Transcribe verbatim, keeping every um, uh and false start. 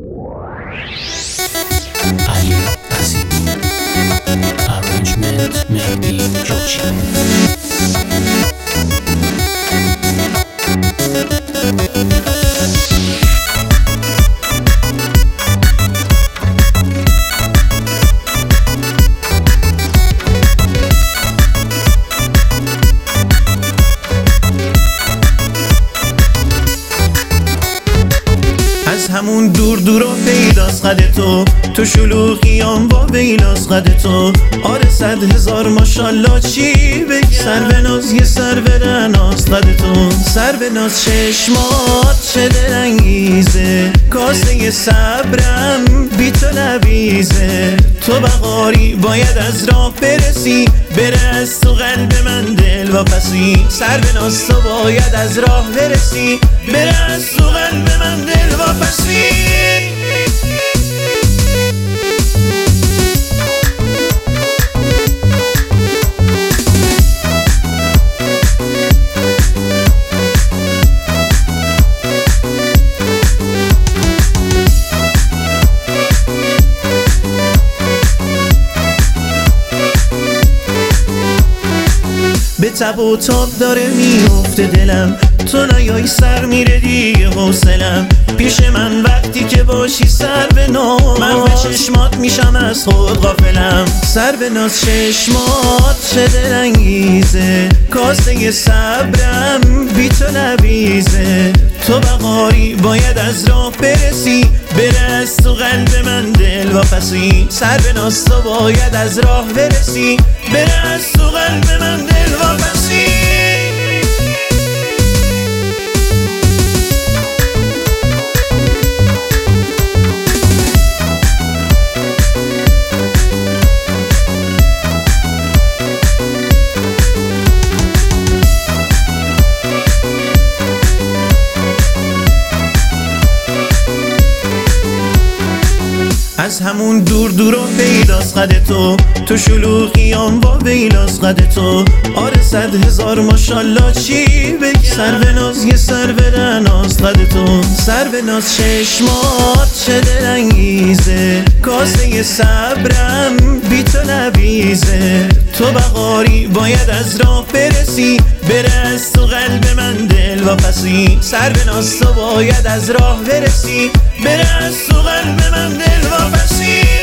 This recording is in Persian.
Ali Azimi. Arrangement Mehdi Joshi. از همون دور دور و پیداست قد تو، تو شلوغیام با ویلاس قد تو. آره صد هزار ماشالله چی بگم، سر به ناز یه سر به رناست قد تو. سر به ناز چشمات چه دلانگیزه، کاسه صبرم بی تو نبیزه. تو بهاری باید از راه برسی، بره از تو قلب من دل واپسی. سر به ناز تو باید از راه برسی، بره از تو قلب من دل واپسی. به تب و تاب داره میفته دلم، تو نیای سر میره دیگه حوصلم. پیش من وقتی که باشی سر به ناز، من به چشمات میشم از خود غافلم. سر به ناز چشمات چه دلانگیزه، کاسه صبرم بی تو نبیزه. تو بهاری باید از راه برسی، بره از تو قلب من دل واپسی. سر به ناز تو باید از راه برسی، بره از تو قلب من دل واپسی. از همون دور دور و پیداست قد تو، تو شلوغیام با ویلاس قد تو. آره صد هزار ماشالله چی بگم، سر به ناز یه سر به رناست قد تو. سر به ناز چشمات چه دلانگیزه، کاسه صبرم بی تو نبیزه. تو بهاری باید از راه برسی، بره از تو قلب من دل واپسی. سر به ناز تو باید از راه برسی، بره از تو قلب من دل واپسی.